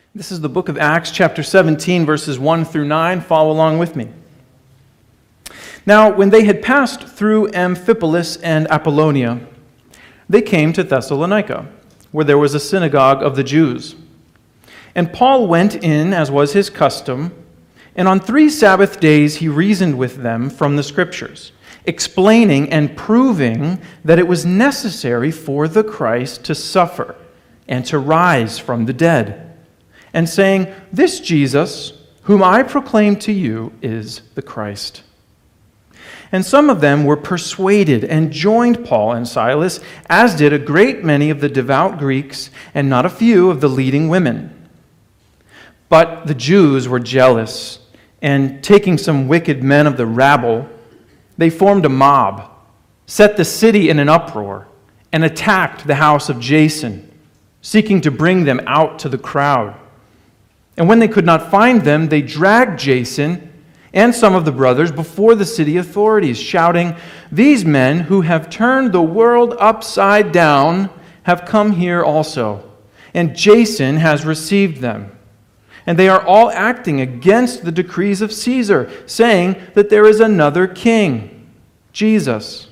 This is the book of Acts, chapter 17, verses 1 through 9. Follow along with me. Now, when they had passed through Amphipolis and Apollonia, they came to Thessalonica, where there was a synagogue of the Jews. And Paul went in, as was his custom, and on 3 Sabbath days he reasoned with them from the Scriptures, explaining and proving that it was necessary for the Christ to suffer and to rise from the dead, and saying, "This Jesus, whom I proclaim to you, is the Christ." And some of them were persuaded and joined Paul and Silas, as did a great many of the devout Greeks and not a few of the leading women. But the Jews were jealous, and taking some wicked men of the rabble, they formed a mob, set the city in an uproar, and attacked the house of Jason, seeking to bring them out to the crowd. And when they could not find them, they dragged Jason and some of the brothers before the city authorities, shouting, "These men who have turned the world upside down have come here also, and Jason has received them. And they are all acting against the decrees of Caesar, saying that there is another king, Jesus."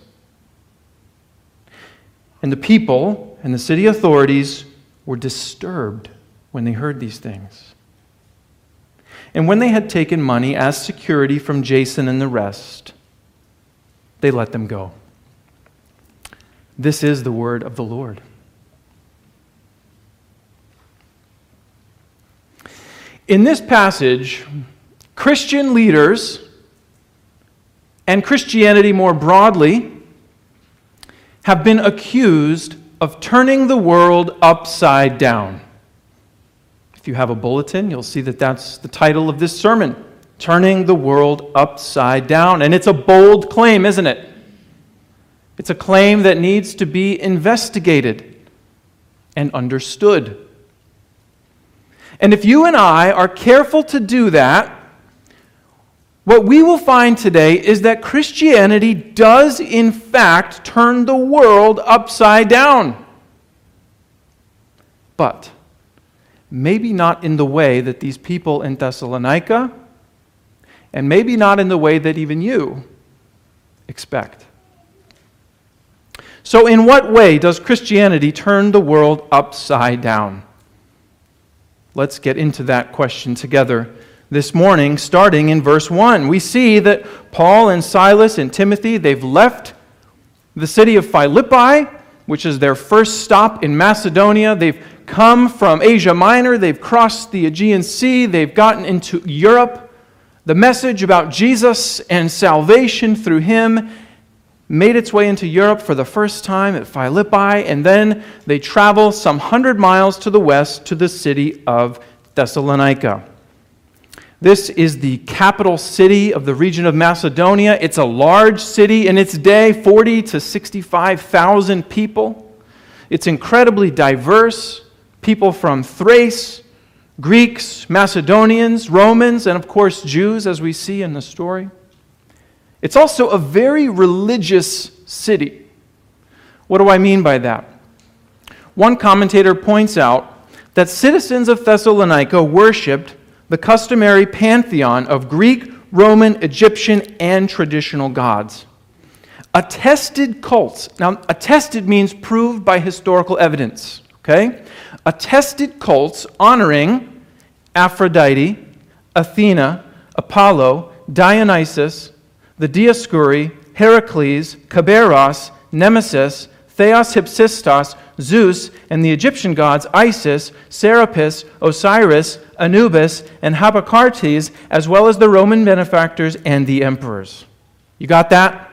And the people and the city authorities were disturbed when they heard these things. And when they had taken money as security from Jason and the rest, they let them go. This is the word of the Lord. In this passage, Christian leaders and Christianity more broadly have been accused of turning the world upside down. If you have a bulletin, you'll see that that's the title of this sermon, Turning the World Upside Down. And it's a bold claim, isn't it? It's a claim that needs to be investigated and understood. And if you and I are careful to do that, what we will find today is that Christianity does in fact turn the world upside down. But maybe not in the way that these people in Thessalonica, and maybe not in the way that even you expect. So in what way does Christianity turn the world upside down? Let's get into that question together this morning, starting in verse 1. We see that Paul and Silas and Timothy, they've left the city of Philippi, which is their first stop in Macedonia. They've come from Asia Minor. They've crossed the Aegean Sea. They've gotten into Europe. The message about Jesus and salvation through Him made its way into Europe for the first time at Philippi, and then they travel some 100 miles to the west to the city of Thessalonica. This is the capital city of the region of Macedonia. It's a large city in its day, 40 to 65,000 people. It's incredibly diverse. People from Thrace, Greeks, Macedonians, Romans, and of course Jews, as we see in the story. It's also a very religious city. What do I mean by that? One commentator points out that citizens of Thessalonica worshipped the customary pantheon of Greek, Roman, Egyptian, and traditional gods. Attested cults. Now, attested means proved by historical evidence. Okay? Attested cults honoring Aphrodite, Athena, Apollo, Dionysus, the Dioscuri, Heracles, Kerberos, Nemesis, Theos Hypsistos, Zeus, and the Egyptian gods Isis, Serapis, Osiris, Anubis, and Hippocates, as well as the Roman benefactors and the emperors. You got that?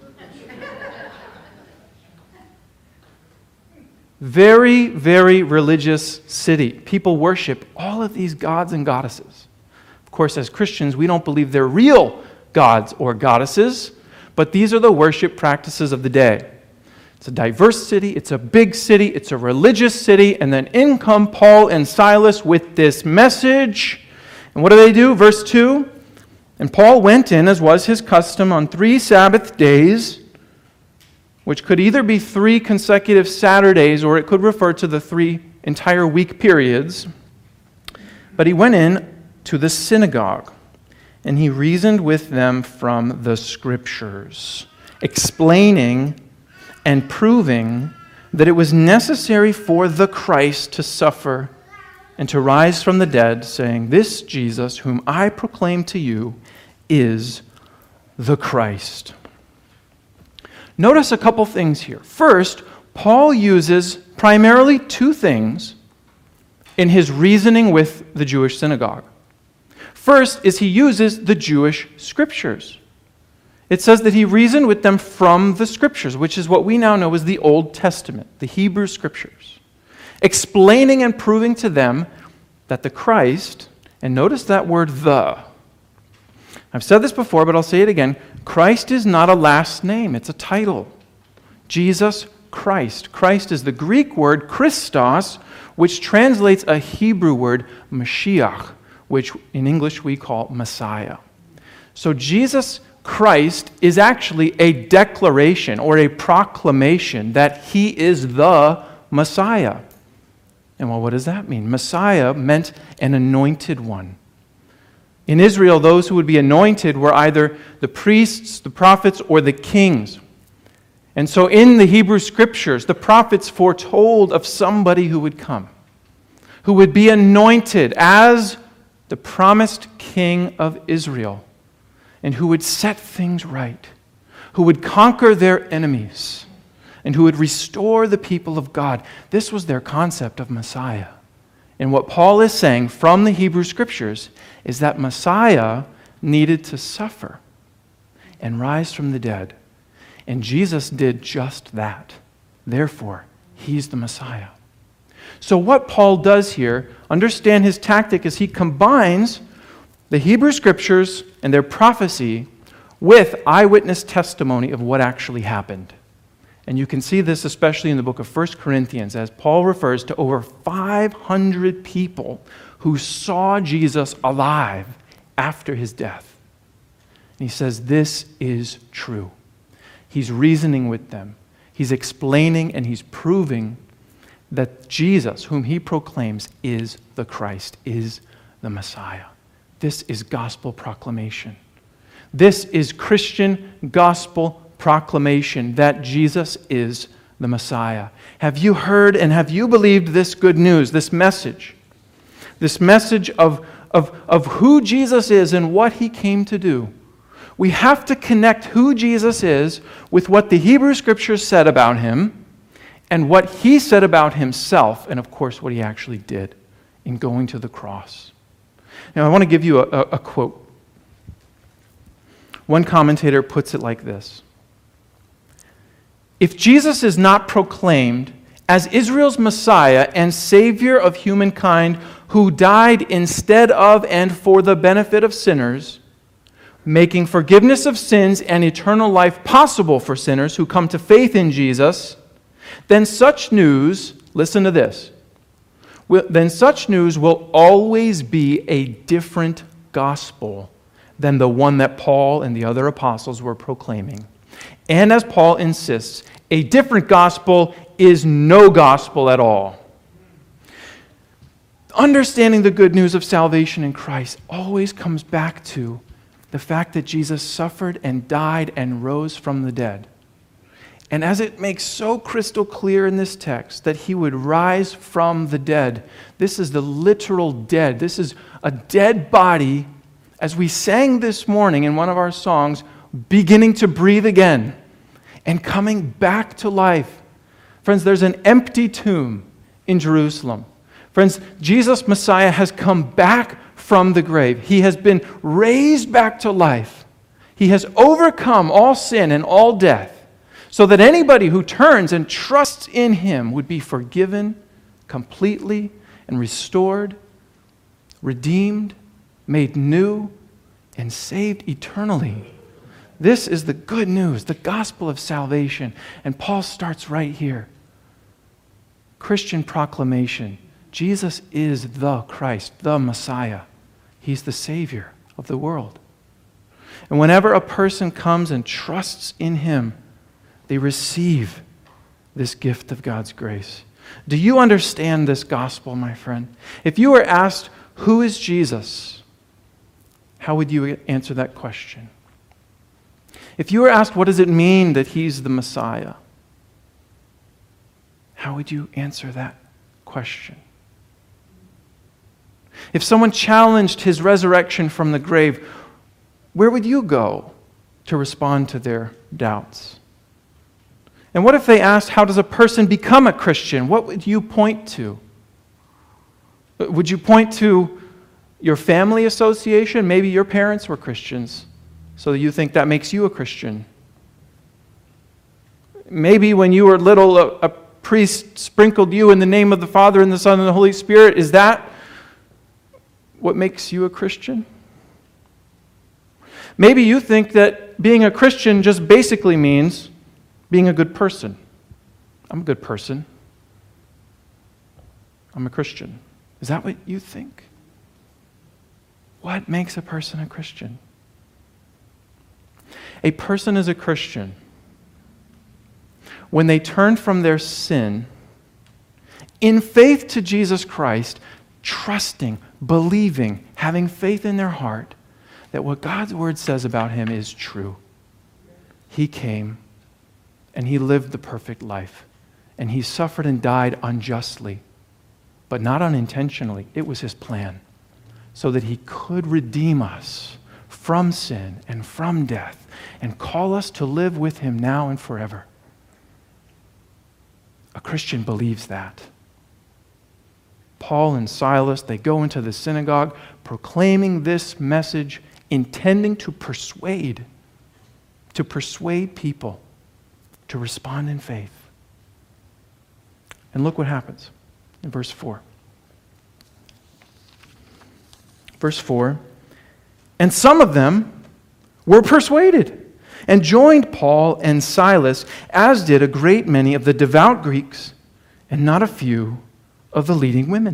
Very, very religious city. People worship all of these gods and goddesses. Of course, as Christians, we don't believe they're real gods or goddesses, but these are the worship practices of the day. It's a diverse city, it's a big city, it's a religious city, and then in come Paul and Silas with this message. And what do? Verse 2, "And Paul went in, as was his custom, on 3 Sabbath days," which could either be 3 consecutive Saturdays or it could refer to the 3 entire week periods. But he went in to the synagogue, and he reasoned with them from the Scriptures, explaining and proving that it was necessary for the Christ to suffer and to rise from the dead, saying, "This Jesus, whom I proclaim to you, is the Christ." Notice a couple things here. First, Paul uses primarily two things in his reasoning with the Jewish synagogue. First is he uses the Jewish Scriptures. It says that he reasoned with them from the Scriptures, which is what we now know as the Old Testament, the Hebrew Scriptures, explaining and proving to them that the Christ, and notice that word "the." I've said this before, but I'll say it again. Christ is not a last name, it's a title. Jesus Christ. Christ is the Greek word Christos, which translates a Hebrew word Mashiach, which in English we call Messiah. So Jesus Christ is actually a declaration or a proclamation that he is the Messiah. And well, what does that mean? Messiah meant an anointed one. In Israel, those who would be anointed were either the priests, the prophets, or the kings. And so in the Hebrew Scriptures, the prophets foretold of somebody who would come, who would be anointed as the promised king of Israel, and who would set things right, who would conquer their enemies, and who would restore the people of God. This was their concept of Messiah. And what Paul is saying from the Hebrew Scriptures is that Messiah needed to suffer and rise from the dead. And Jesus did just that. Therefore, he's the Messiah. So what Paul does here, understand his tactic, is he combines the Hebrew Scriptures and their prophecy with eyewitness testimony of what actually happened. And you can see this especially in the book of 1 Corinthians, as Paul refers to over 500 people who saw Jesus alive after his death. And he says, this is true. He's reasoning with them. He's explaining and he's proving that Jesus, whom he proclaims, is the Christ, is the Messiah. This is gospel proclamation. This is Christian gospel proclamation that Jesus is the Messiah. Have you heard and have you believed this good news, this message? This message of who Jesus is and what he came to do. We have to connect who Jesus is with what the Hebrew Scriptures said about him and what he said about himself, and of course what he actually did in going to the cross. Now I want to give you a quote. One commentator puts it like this: if Jesus is not proclaimed as Israel's Messiah and Savior of humankind who died instead of and for the benefit of sinners, making forgiveness of sins and eternal life possible for sinners who come to faith in Jesus, then such news, listen to this, then such news will always be a different gospel than the one that Paul and the other apostles were proclaiming. And as Paul insists, a different gospel is no gospel at all. Understanding the good news of salvation in Christ always comes back to the fact that Jesus suffered and died and rose from the dead. And as it makes so crystal clear in this text that he would rise from the dead, this is the literal dead. This is a dead body, as we sang this morning in one of our songs, beginning to breathe again and coming back to life. Friends, there's an empty tomb in Jerusalem. Friends, Jesus Messiah has come back from the grave. He has been raised back to life. He has overcome all sin and all death, so that anybody who turns and trusts in him would be forgiven completely and restored, redeemed, made new, and saved eternally. This is the good news, the gospel of salvation. And Paul starts right here. Christian proclamation. Jesus is the Christ, the Messiah. He's the Savior of the world. And whenever a person comes and trusts in him, they receive this gift of God's grace. Do you understand this gospel, my friend? If you were asked, who is Jesus? How would you answer that question? If you were asked, what does it mean that he's the Messiah? How would you answer that question? If someone challenged his resurrection from the grave, where would you go to respond to their doubts? And what if they asked, how does a person become a Christian? What would you point to? Would you point to your family association? Maybe your parents were Christians, so you think that makes you a Christian. Maybe when you were little, a priest sprinkled you in the name of the Father and the Son and the Holy Spirit. Is that what makes you a Christian? Maybe you think that being a Christian just basically means being a good person. I'm a good person. I'm a Christian. Is that what you think? What makes a person a Christian? A person is a Christian when they turn from their sin in faith to Jesus Christ, trusting, believing, having faith in their heart that what God's Word says about him is true. He came and he lived the perfect life, and he suffered and died unjustly, but not unintentionally. It was his plan, so that he could redeem us from sin and from death and call us to live with him now and forever. A Christian believes that. Paul and Silas, they go into the synagogue proclaiming this message, intending to persuade people to respond in faith. And look what happens in verse 4. Verse 4, and some of them were persuaded and joined Paul and Silas, as did a great many of the devout Greeks and not a few of the leading women.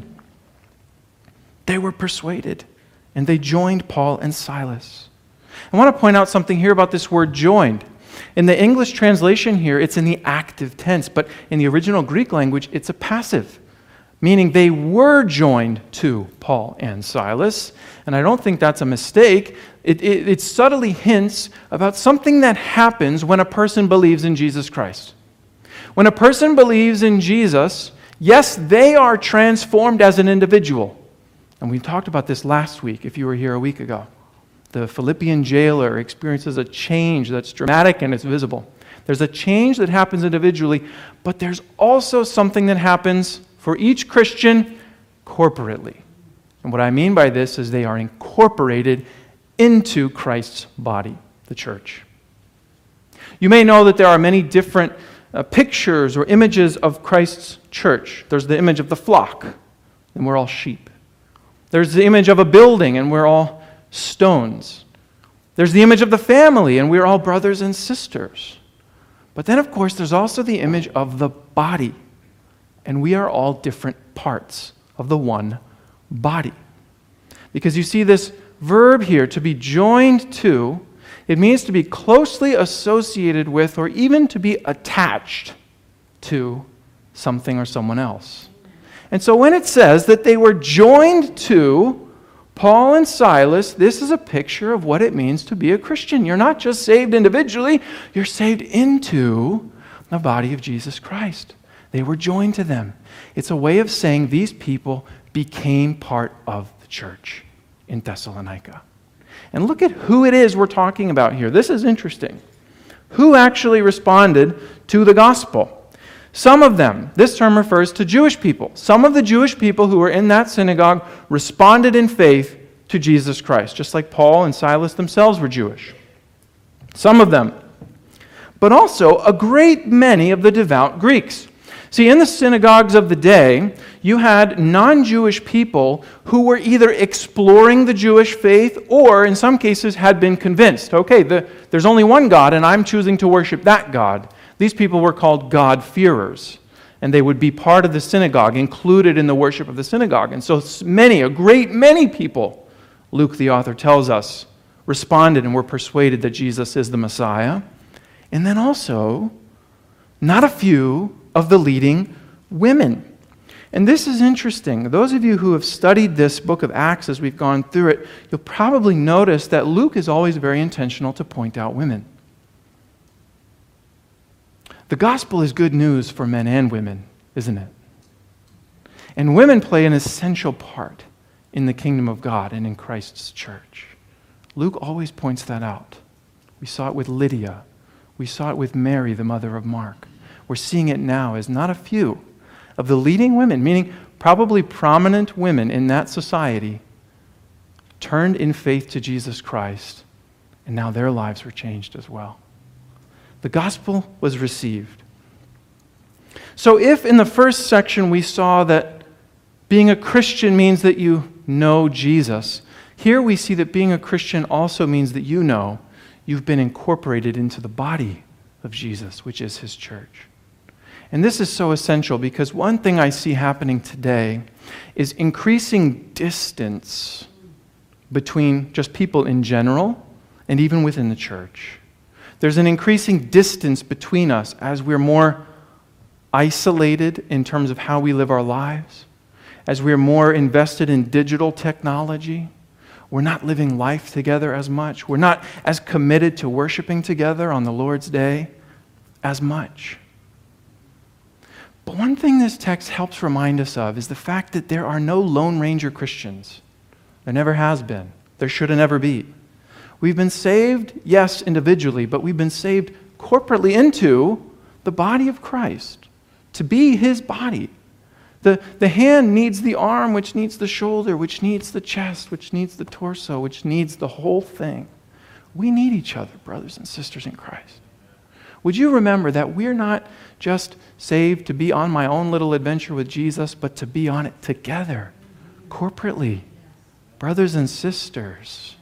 They were persuaded and they joined Paul and Silas. I want to point out something here about this word joined. In the English translation here, it's in the active tense, but in the original Greek language, it's a passive, meaning they were joined to Paul and Silas. And I don't think that's a mistake. It subtly hints about something that happens when a person believes in Jesus Christ. When a person believes in Jesus, yes, they are transformed as an individual. And we talked about this last week, if you were here a week ago. The Philippian jailer experiences a change that's dramatic and it's visible. There's a change that happens individually, but there's also something that happens for each Christian corporately. And what I mean by this is they are incorporated into Christ's body, the church. You may know that there are many different pictures or images of Christ's church. There's the image of the flock, and we're all sheep. There's the image of a building, and we're all stones. There's the image of the family, and we're all brothers and sisters. But then, of course, there's also the image of the body, and we are all different parts of the one body. Because you see this verb here, to be joined to, it means to be closely associated with or even to be attached to something or someone else. And so when it says that they were joined to Paul and Silas, this is a picture of what it means to be a Christian. You're not just saved individually, you're saved into the body of Jesus Christ. They were joined to them. It's a way of saying these people became part of the church in Thessalonica. And look at who it is we're talking about here. This is interesting. Who actually responded to the gospel? Some of them, this term refers to Jewish people. Some of the Jewish people who were in that synagogue responded in faith to Jesus Christ, just like Paul and Silas themselves were Jewish. Some of them. But also a great many of the devout Greeks. See, in the synagogues of the day, you had non-Jewish people who were either exploring the Jewish faith or, in some cases, had been convinced, okay, there's only one God and I'm choosing to worship that God. These people were called God-fearers, and they would be part of the synagogue, included in the worship of the synagogue. And so many, a great many people, Luke the author tells us, responded and were persuaded that Jesus is the Messiah. And then also, not a few of the leading women. And this is interesting. Those of you who have studied this book of Acts as we've gone through it, you'll probably notice that Luke is always very intentional to point out women. The gospel is good news for men and women, isn't it? And women play an essential part in the kingdom of God and in Christ's church. Luke always points that out. We saw it with Lydia. We saw it with Mary, the mother of Mark. We're seeing it now as not a few of the leading women, meaning probably prominent women in that society, turned in faith to Jesus Christ, and now their lives were changed as well. The gospel was received. So if in the first section we saw that being a Christian means that you know Jesus, here we see that being a Christian also means that you know you've been incorporated into the body of Jesus, which is his church. And this is so essential because one thing I see happening today is increasing distance between just people in general and even within the church. There's an increasing distance between us as we're more isolated in terms of how we live our lives, as we're more invested in digital technology. We're not living life together as much. We're not as committed to worshiping together on the Lord's Day as much. But one thing this text helps remind us of is the fact that there are no Lone Ranger Christians. There never has been. There should never be. We've been saved, yes, individually, but we've been saved corporately into the body of Christ, to be his body. The hand needs the arm, which needs the shoulder, which needs the chest, which needs the torso, which needs the whole thing. We need each other, brothers and sisters in Christ. Would you remember that we're not just saved to be on my own little adventure with Jesus, but to be on it together, corporately, brothers and sisters.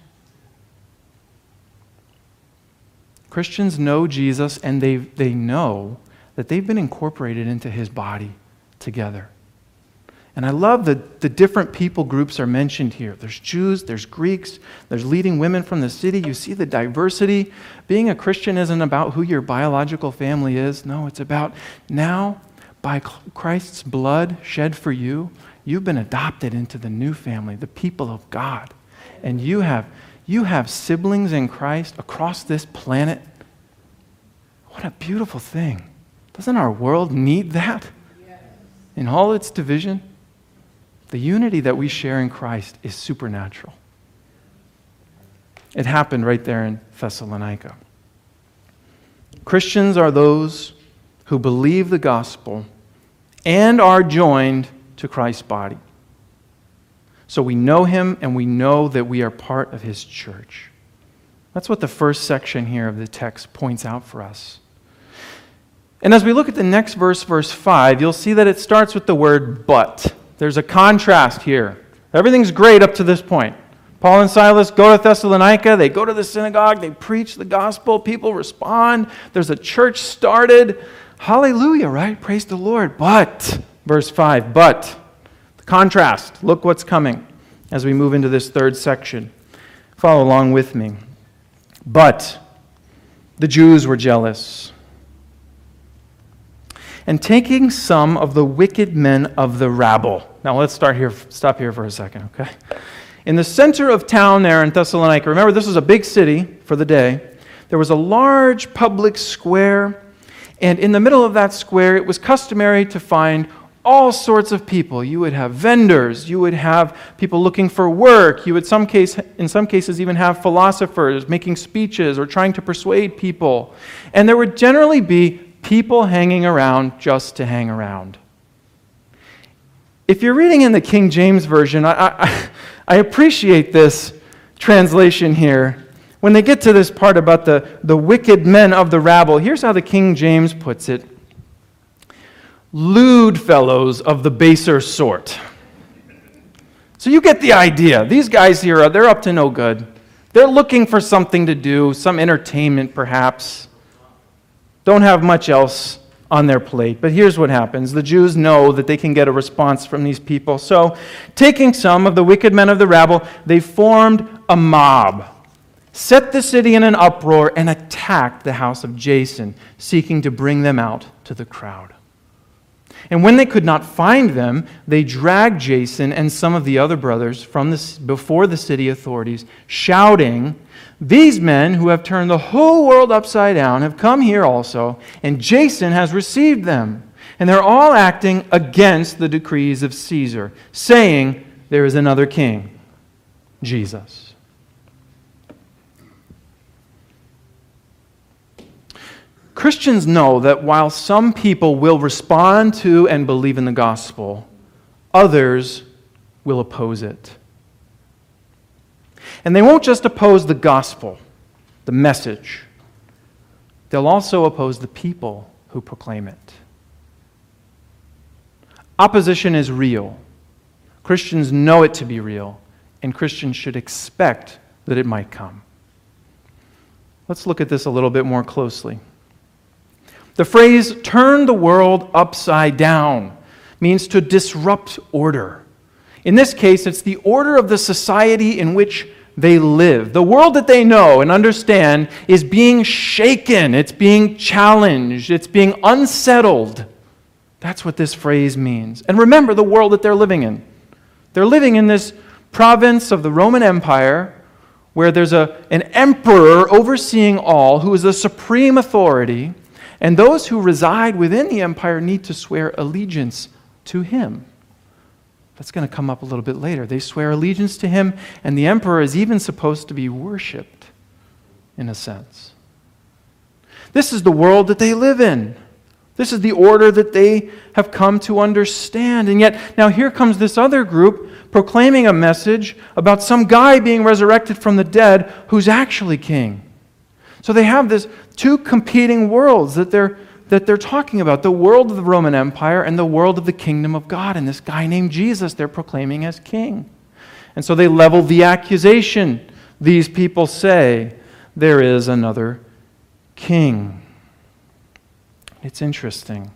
Christians know Jesus, and they know that they've been incorporated into his body together. And I love that the different people groups are mentioned here. There's Jews, there's Greeks, there's leading women from the city. You see the diversity. Being a Christian isn't about who your biological family is. No, it's about now, by Christ's blood shed for you, you've been adopted into the new family, the people of God. And you have siblings in Christ across this planet. What a beautiful thing. Doesn't our world need that? In all its division? The unity that we share in Christ is supernatural. It happened right there in Thessalonica. Christians are those who believe the gospel and are joined to Christ's body. So we know him and we know that we are part of his church. That's what the first section here of the text points out for us. And as we look at the next verse, verse 5, you'll see that it starts with the word but. There's a contrast here. Everything's great up to this point. Paul and Silas go to Thessalonica. They go to the synagogue. They preach the gospel. People respond. There's a church started. Hallelujah, right? Praise the Lord. But, verse 5, but. The contrast. Look what's coming as we move into this third section. Follow along with me. But the Jews were jealous, and taking some of the wicked men of the rabble. Now let's stop here for a second, okay? In the center of town there in Thessalonica, remember this was a big city for the day, there was a large public square, and in the middle of that square, it was customary to find all sorts of people. You would have vendors, you would have people looking for work, you would in some cases even have philosophers making speeches or trying to persuade people. And there would generally be people hanging around just to hang around. If you're reading in the King James Version, I appreciate this translation here. When they get to this part about the wicked men of the rabble, here's how the King James puts it. Lewd fellows of the baser sort. So you get the idea. These guys here, they're up to no good. They're looking for something to do, some entertainment perhaps. Don't have much else on their plate. But here's what happens. The Jews know that they can get a response from these people. So, taking some of the wicked men of the rabble, they formed a mob, set the city in an uproar, and attacked the house of Jason, seeking to bring them out to the crowd. And when they could not find them, they dragged Jason and some of the other brothers before the city authorities, shouting, "These men who have turned the whole world upside down have come here also, and Jason has received them. And they're all acting against the decrees of Caesar, saying there is another king, Jesus." Christians know that while some people will respond to and believe in the gospel, others will oppose it. And they won't just oppose the gospel, the message. They'll also oppose the people who proclaim it. Opposition is real. Christians know it to be real, and Christians should expect that it might come. Let's look at this a little bit more closely. The phrase, "turn the world upside down," means to disrupt order. In this case, it's the order of the society in which they live. The world that they know and understand is being shaken. It's being challenged. It's being unsettled. That's what this phrase means. And remember the world that they're living in. They're living in this province of the Roman Empire where there's an emperor overseeing all who is the supreme authority. And those who reside within the empire need to swear allegiance to him. That's going to come up a little bit later. They swear allegiance to him, and the emperor is even supposed to be worshipped, in a sense. This is the world that they live in. This is the order that they have come to understand. And yet, now here comes this other group proclaiming a message about some guy being resurrected from the dead who's actually king. So they have this two competing worlds that they're talking about, the world of the Roman Empire and the world of the kingdom of God. And this guy named Jesus they're proclaiming as king. And so they level the accusation. These people say there is another king. It's interesting.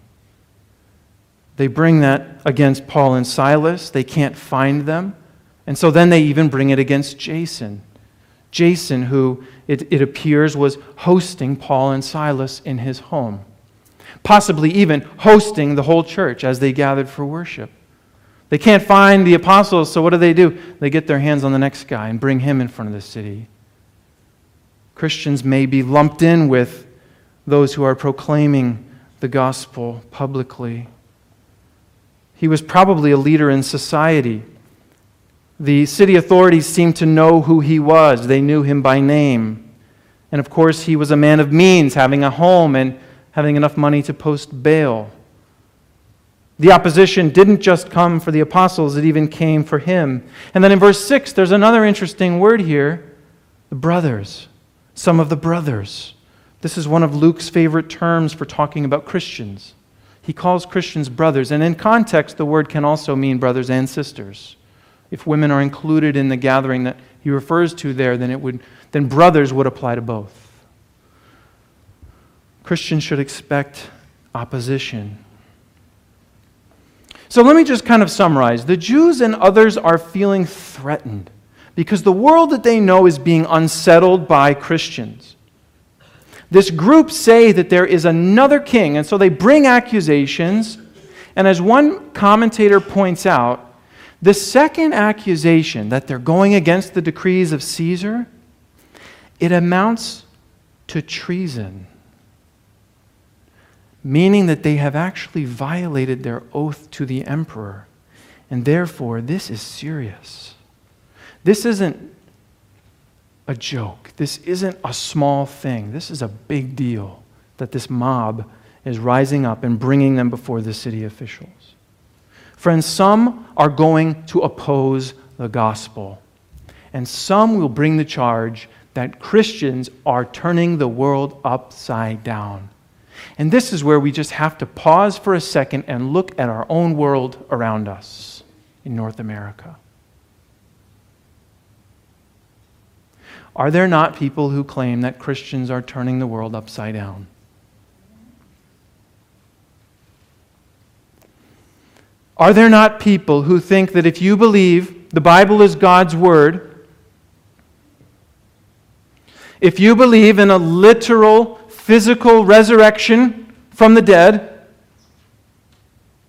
They bring that against Paul and Silas. They can't find them. And so then they even bring it against Jason. Jason, who it appears was hosting Paul and Silas in his home, possibly even hosting the whole church as they gathered for worship. They can't find the apostles, so what do? They get their hands on the next guy and bring him in front of the city. Christians may be lumped in with those who are proclaiming the gospel publicly. He was probably a leader in society. The city authorities seemed to know who he was. They knew him by name. And of course, he was a man of means, having a home and having enough money to post bail. The opposition didn't just come for the apostles, it even came for him. And then in verse 6, there's another interesting word here, the brothers, some of the brothers. This is one of Luke's favorite terms for talking about Christians. He calls Christians brothers, and in context, the word can also mean brothers and sisters. If women are included in the gathering that he refers to there, then brothers would apply to both. Christians should expect opposition. So let me just kind of summarize. The Jews and others are feeling threatened because the world that they know is being unsettled by Christians. This group say that there is another king, and so they bring accusations. And as one commentator points out, the second accusation that they're going against the decrees of Caesar, it amounts to treason, meaning that they have actually violated their oath to the emperor. And therefore, this is serious. This isn't a joke. This isn't a small thing. This is a big deal that this mob is rising up and bringing them before the city officials. Friends, some are going to oppose the gospel, and some will bring the charge that Christians are turning the world upside down. And this is where we just have to pause for a second and look at our own world around us in North America. Are there not people who claim that Christians are turning the world upside down? Are there not people who think that if you believe the Bible is God's Word, if you believe in a literal, physical resurrection from the dead,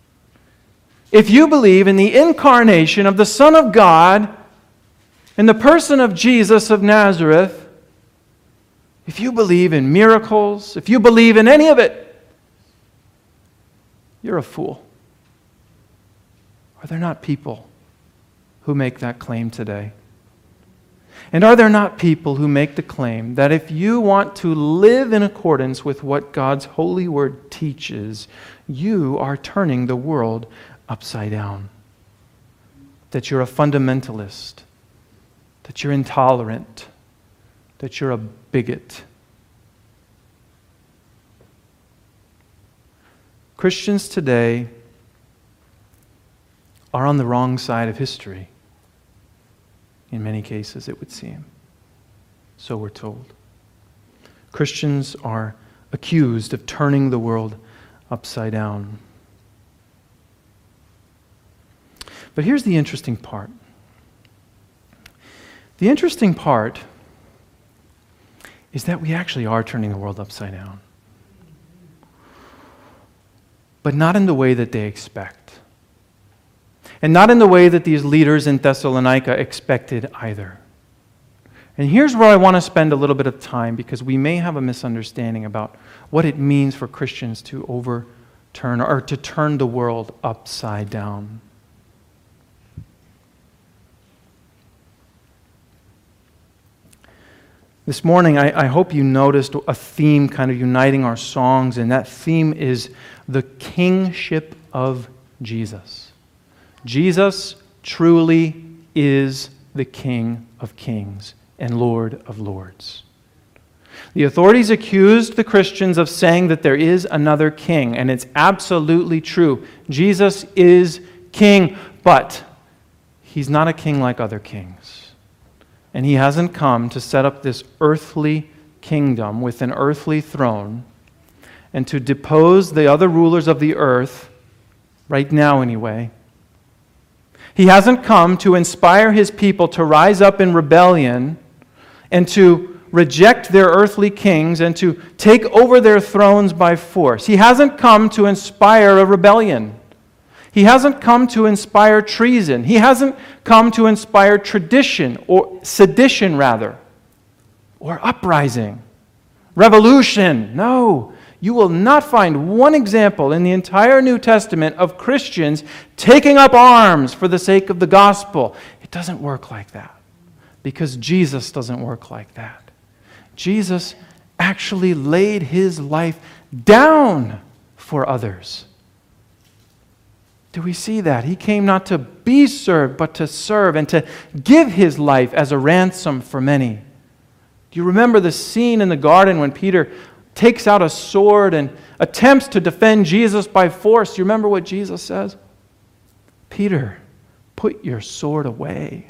if you believe in the incarnation of the Son of God in the person of Jesus of Nazareth, if you believe in miracles, if you believe in any of it, you're a fool. Are there not people who make that claim today? And are there not people who make the claim that if you want to live in accordance with what God's holy word teaches, you are turning the world upside down? That you're a fundamentalist, that you're intolerant, that you're a bigot. Christians today are on the wrong side of history. In many cases, it would seem. So we're told. Christians are accused of turning the world upside down. But here's the interesting part. The interesting part is that we actually are turning the world upside down. But not in the way that they expect. And not in the way that these leaders in Thessalonica expected either. And here's where I want to spend a little bit of time, because we may have a misunderstanding about what it means for Christians to overturn or to turn the world upside down. This morning, I hope you noticed a theme kind of uniting our songs, and that theme is the kingship of Jesus. Jesus truly is the King of Kings and Lord of Lords. The authorities accused the Christians of saying that there is another king, and it's absolutely true. Jesus is king, but he's not a king like other kings. And he hasn't come to set up this earthly kingdom with an earthly throne and to depose the other rulers of the earth, right now anyway. He hasn't come to inspire his people to rise up in rebellion and to reject their earthly kings and to take over their thrones by force. He hasn't come to inspire a rebellion. He hasn't come to inspire treason. He hasn't come to inspire tradition, or sedition rather, or uprising, revolution. No. You will not find one example in the entire New Testament of Christians taking up arms for the sake of the gospel. It doesn't work like that, because Jesus doesn't work like that. Jesus actually laid his life down for others. Do we see that? He came not to be served, but to serve and to give his life as a ransom for many. Do you remember the scene in the garden when Peter takes out a sword and attempts to defend Jesus by force? You remember what Jesus says? Peter, put your sword away.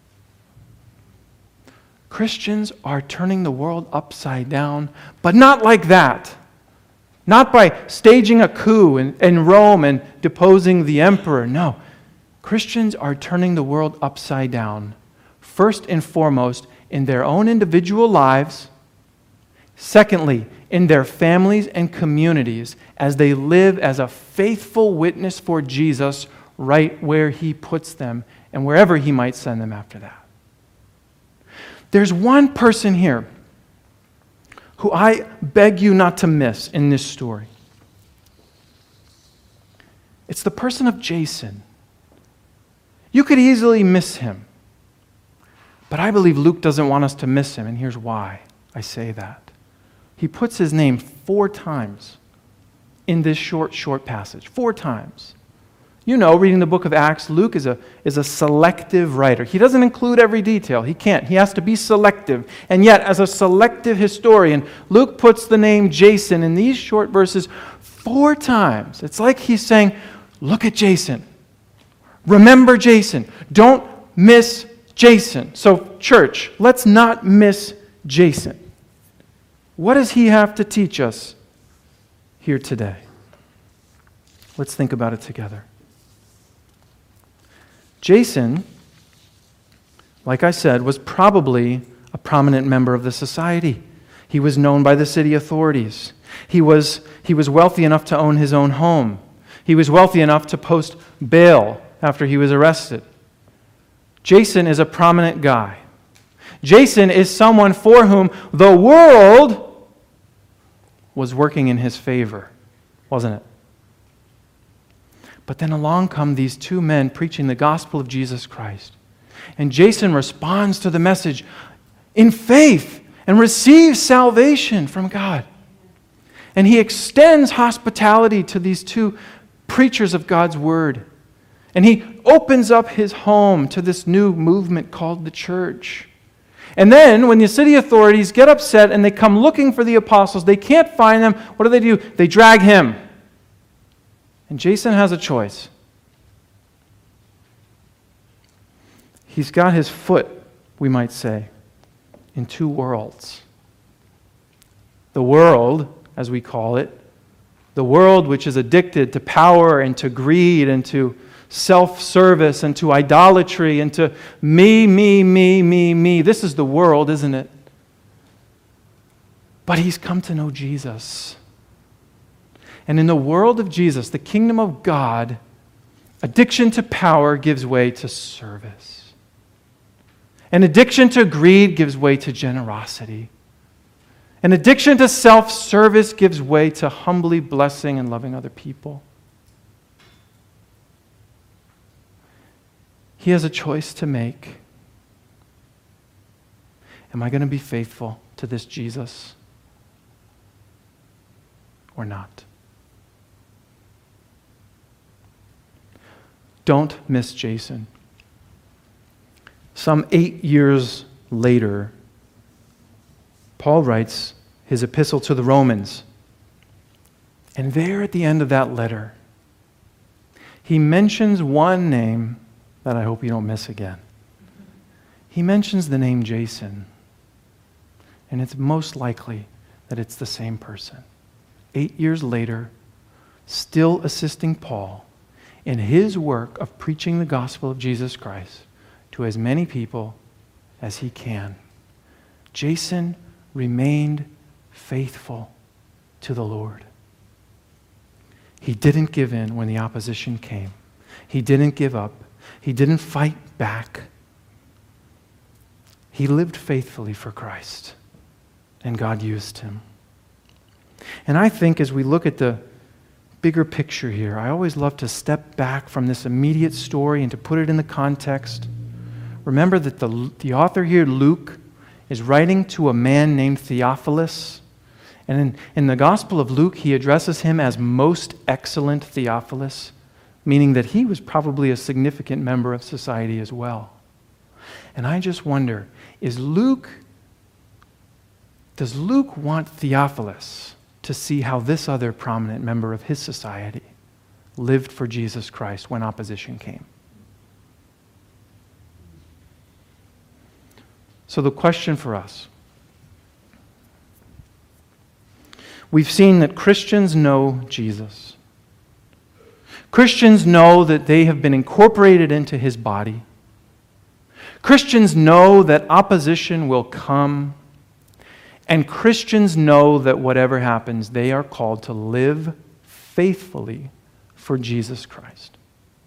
Christians are turning the world upside down, but not like that. Not by staging a coup in Rome and deposing the emperor. No. Christians are turning the world upside down, first and foremost, in their own individual lives. Secondly, in their families and communities, as they live as a faithful witness for Jesus right where he puts them and wherever he might send them after that. There's one person here who I beg you not to miss in this story. It's the person of Jason. You could easily miss him, but I believe Luke doesn't want us to miss him, and here's why I say that. He puts his name 4 times in this short passage. 4 times. You know, reading the book of Acts, Luke is a selective writer. He doesn't include every detail. He can't. He has to be selective. And yet, as a selective historian, Luke puts the name Jason in these short verses 4 times. It's like he's saying, look at Jason. Remember Jason. Don't miss Jason. So, church, let's not miss Jason. What does he have to teach us here today? Let's think about it together. Jason, like I said, was probably a prominent member of the society. He was known by the city authorities. He was wealthy enough to own his own home. He was wealthy enough to post bail after he was arrested. Jason is a prominent guy. Jason is someone for whom the world was working in his favor, wasn't it? But then along come these two men preaching the gospel of Jesus Christ. And Jason responds to the message in faith and receives salvation from God. And he extends hospitality to these two preachers of God's word. And he opens up his home to this new movement called the church. And then when the city authorities get upset and they come looking for the apostles, they can't find them. What do? They drag him. And Jason has a choice. He's got his foot, we might say, in two worlds. The world, as we call it, the world which is addicted to power and to greed and to self-service and to idolatry and to me. This is the world, isn't it? But he's come to know Jesus. And in the world of Jesus, the kingdom of God, addiction to power gives way to service. And addiction to greed gives way to generosity. And addiction to self-service gives way to humbly blessing and loving other people. He has a choice to make. Am I going to be faithful to this Jesus or not? Don't miss Jason. Some 8 years later, Paul writes his epistle to the Romans. And there at the end of that letter, he mentions one name that I hope you don't miss again. He mentions the name Jason. And it's most likely that it's the same person. 8 years later, still assisting Paul in his work of preaching the gospel of Jesus Christ to as many people as he can. Jason remained faithful to the Lord. He didn't give in when the opposition came. He didn't give up. He didn't fight back. He lived faithfully for Christ, and God used him. And I think as we look at the bigger picture here, I always love to step back from this immediate story and to put it in the context. Remember that the author here, Luke, is writing to a man named Theophilus. And in the Gospel of Luke, he addresses him as most excellent Theophilus, meaning that he was probably a significant member of society as well. And I just wonder, does Luke want Theophilus to see how this other prominent member of his society lived for Jesus Christ when opposition came? So the question for us, we've seen that Christians know Jesus. Christians know that they have been incorporated into his body. Christians know that opposition will come. And Christians know that whatever happens, they are called to live faithfully for Jesus Christ.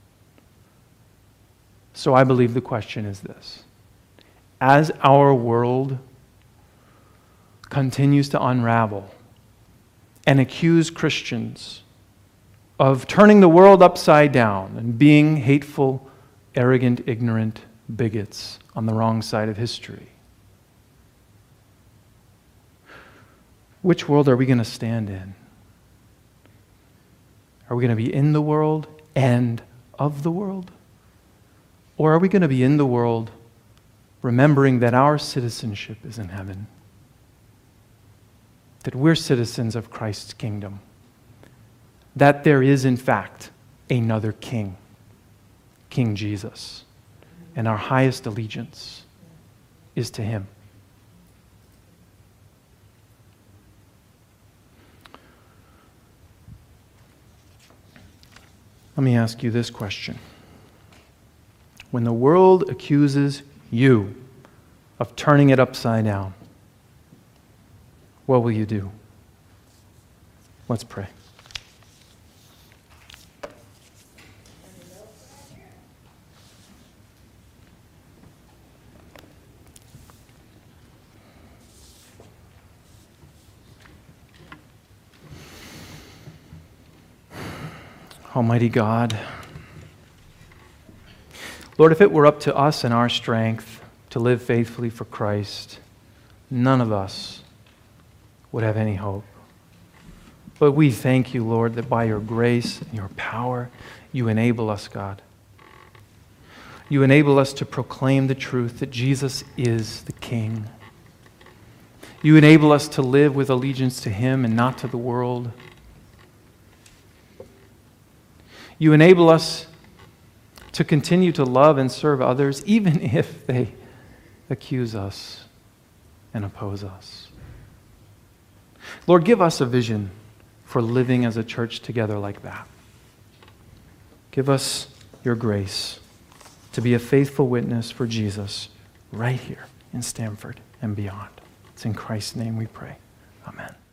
So I believe the question is this. As our world continues to unravel and accuse Christians of turning the world upside down and being hateful, arrogant, ignorant bigots on the wrong side of history, which world are we going to stand in? Are we going to be in the world and of the world? Or are we going to be in the world remembering that our citizenship is in heaven? That we're citizens of Christ's kingdom. That there is, in fact, another king, King Jesus. And our highest allegiance is to him. Let me ask you this question. When the world accuses you of turning it upside down, what will you do? Let's pray. Almighty God, Lord, if it were up to us and our strength to live faithfully for Christ, none of us would have any hope. But we thank you, Lord, that by your grace and your power, you enable us, God. You enable us to proclaim the truth that Jesus is the King. You enable us to live with allegiance to him and not to the world. You enable us to continue to love and serve others, even if they accuse us and oppose us. Lord, give us a vision for living as a church together like that. Give us your grace to be a faithful witness for Jesus right here in Stamford and beyond. It's in Christ's name we pray. Amen.